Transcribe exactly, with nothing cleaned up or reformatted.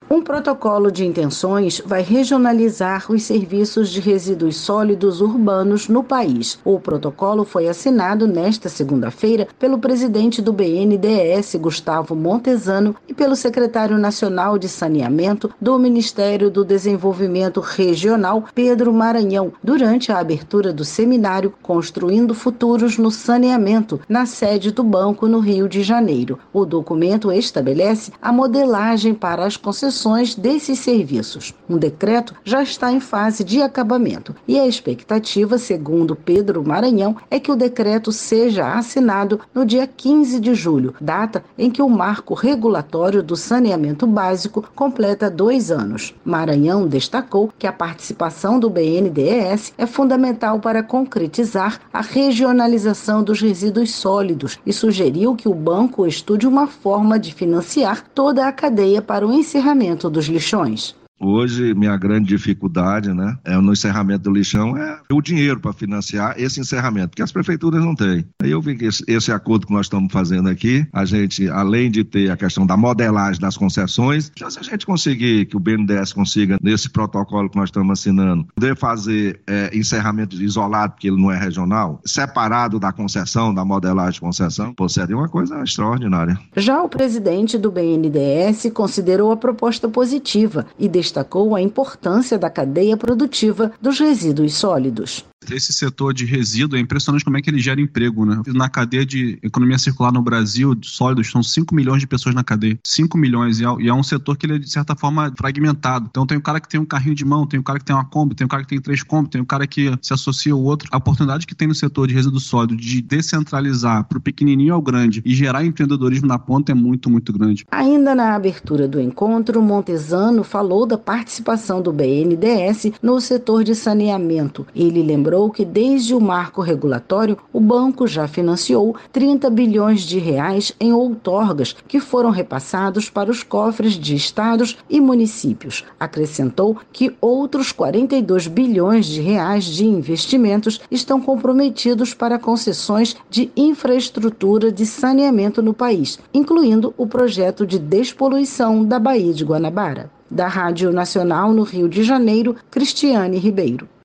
Um protocolo de intenções vai regionalizar os serviços de resíduos sólidos urbanos no país. O protocolo foi assinado nesta segunda-feira pelo presidente do B N D E S, Gustavo Montezano, e pelo secretário nacional de saneamento do Ministério do Desenvolvimento Regional, Pedro Maranhão, durante a abertura do seminário Construindo Futuros no Saneamento, na sede do banco no Rio de Janeiro. O documento estabelece a modelagem para as concessões desses serviços. Um decreto já está em fase de acabamento e a expectativa, segundo Pedro Maranhão, é que o decreto seja assinado no dia quinze de julho, data em que o marco regulatório do saneamento básico completa dois anos. Maranhão destacou que a participação do B N D E S é fundamental para concretizar a regionalização dos resíduos sólidos e sugeriu que o banco estude uma forma de financiar toda a cadeia para o encerramento dos lixões. Hoje, minha grande dificuldade, né, é no encerramento do lixão, é o dinheiro para financiar esse encerramento, que as prefeituras não têm. Aí eu vi que esse, esse acordo que nós estamos fazendo aqui, a gente, além de ter a questão da modelagem das concessões, já se a gente conseguir, que o B N D E S consiga, nesse protocolo que nós estamos assinando, poder fazer é, encerramento isolado, porque ele não é regional, separado da concessão, da modelagem de concessão, pô, seria uma coisa extraordinária. Já o presidente do B N D E S considerou a proposta positiva e destacou a importância da cadeia produtiva dos resíduos sólidos. Esse setor de resíduo é impressionante como é que ele gera emprego, né? Na cadeia de economia circular no Brasil, de sólidos, são cinco milhões de pessoas na cadeia. cinco milhões, e é, e é um setor que ele é, de certa forma, fragmentado. Então tem o cara que tem um carrinho de mão, tem o cara que tem uma Kombi, tem o cara que tem três Kombi, tem o cara que se associa ao outro. A oportunidade que tem no setor de resíduo sólido de descentralizar para o pequenininho ao grande e gerar empreendedorismo na ponta é muito, muito grande. Ainda na abertura do encontro, Montezano falou da participação do B N D E S no setor de saneamento. Ele lembrou que desde o marco regulatório, o banco já financiou trinta bilhões de reais em outorgas que foram repassados para os cofres de estados e municípios. Acrescentou que outros quarenta e dois bilhões de reais de investimentos estão comprometidos para concessões de infraestrutura de saneamento no país, incluindo o projeto de despoluição da Baía de Guanabara. Da Rádio Nacional no Rio de Janeiro, Cristiane Ribeiro.